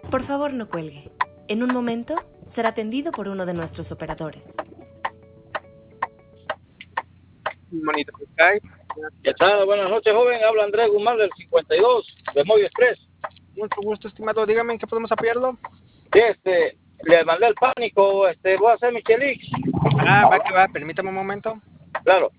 Por favor, no cuelgue. En un momento será atendido por uno de nuestros operadores. Monitor Sky. ¿Qué tal? Buenas noches, joven. Habla Andrés Guzmán del 52 de Moyo Express. Mucho gusto, estimado. Dígame en qué podemos apoyarlo. Sí, le mandé el pánico. Voy a hacer mi chelix. Va que va. Permítame un momento. Claro.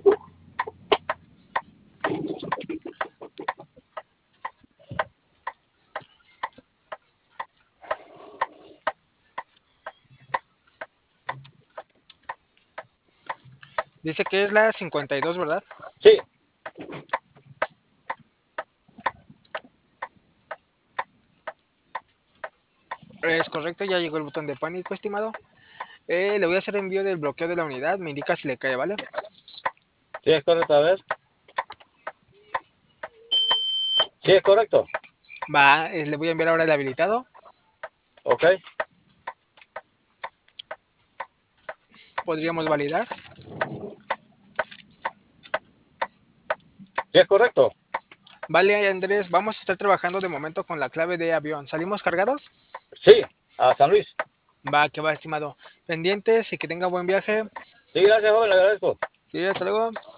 Dice que es la 52, ¿verdad? Sí. Es correcto, ya llegó el botón de pánico, estimado. Le voy a hacer envío del bloqueo de la unidad. Me indica si le cae, ¿vale? Sí, es correcto. A ver. Sí, es correcto. Va, le voy a enviar ahora el habilitado. Ok. Podríamos validar. Sí, es correcto. Vale, Andrés, vamos a estar trabajando de momento con la clave de avión. ¿Salimos cargados? Sí, a San Luis. Va, que va, estimado. Pendientes y que tenga buen viaje. Sí, gracias, joven. Le agradezco. Sí, hasta luego.